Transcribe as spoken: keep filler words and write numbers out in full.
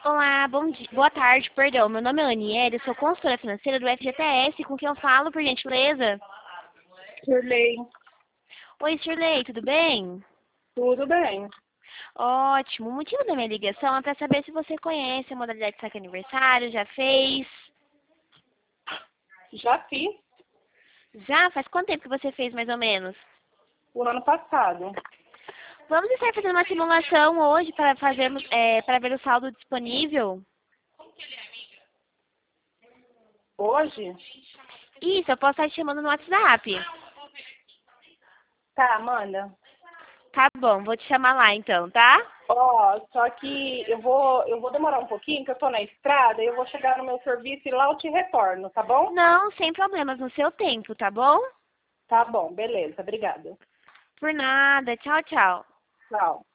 Olá, bom dia. Boa tarde, perdão. Meu nome é Aniele, eu sou consultora financeira do F G T S, com quem eu falo, por gentileza. Shirley, Oi, Shirley, tudo bem? tudo bem? Ótimo. O motivo da minha ligação é para saber se você conhece a modalidade de saque aniversário, já fez? Já fiz Já? Faz quanto tempo que você fez, mais ou menos? o ano passado. Vamos estar fazendo uma simulação hoje para fazermos, é, para ver o saldo disponível? Hoje? Isso, eu posso estar te chamando no WhatsApp. Tá, manda. Tá bom, vou te chamar lá então, tá? Ó, só que eu vou, eu vou demorar um pouquinho, que eu tô na estrada, e eu vou chegar no meu serviço e lá eu te retorno, tá bom? Não, sem problemas, no seu tempo, tá bom? Tá bom, beleza, obrigada. Por nada. Tchau, tchau. Tchau.